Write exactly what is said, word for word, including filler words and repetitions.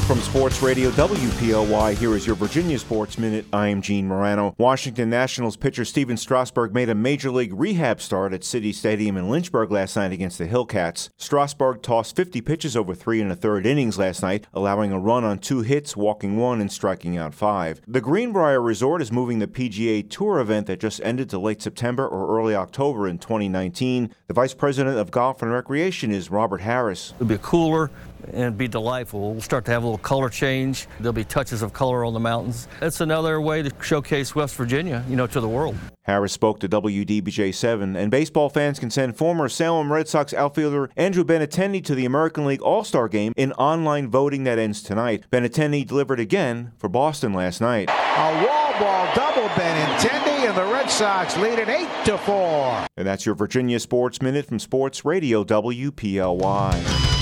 From Sports Radio W P L Y, here is your Virginia Sports Minute. I am Gene Morano. Washington Nationals pitcher Stephen Strasburg made a major league rehab start at City Stadium in Lynchburg last night against the Hillcats. Strasburg tossed fifty pitches over three and a third innings last night, allowing a run on two hits, walking one and striking out five. The Greenbrier Resort is moving the P G A Tour event that just ended to late September or early October in twenty nineteen. The Vice President of Golf and Recreation is Robert Harris. It'll be cooler and be delightful. We'll start to have a little color change. There'll be touches of color on the mountains. It's another way to showcase West Virginia, you know, to the world. Harris spoke to W D B J seven, and baseball fans can send former Salem Red Sox outfielder Andrew Benintendi to the American League All-Star Game in online voting that ends tonight. Benintendi delivered again for Boston last night. A wall ball double, Benintendi, and the Red Sox lead it eight to four. And that's your Virginia Sports Minute from Sports Radio W P L Y.